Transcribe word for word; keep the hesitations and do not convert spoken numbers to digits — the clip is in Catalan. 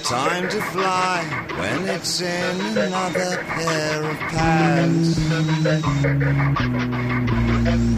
time to fly when it's in another pair of pants.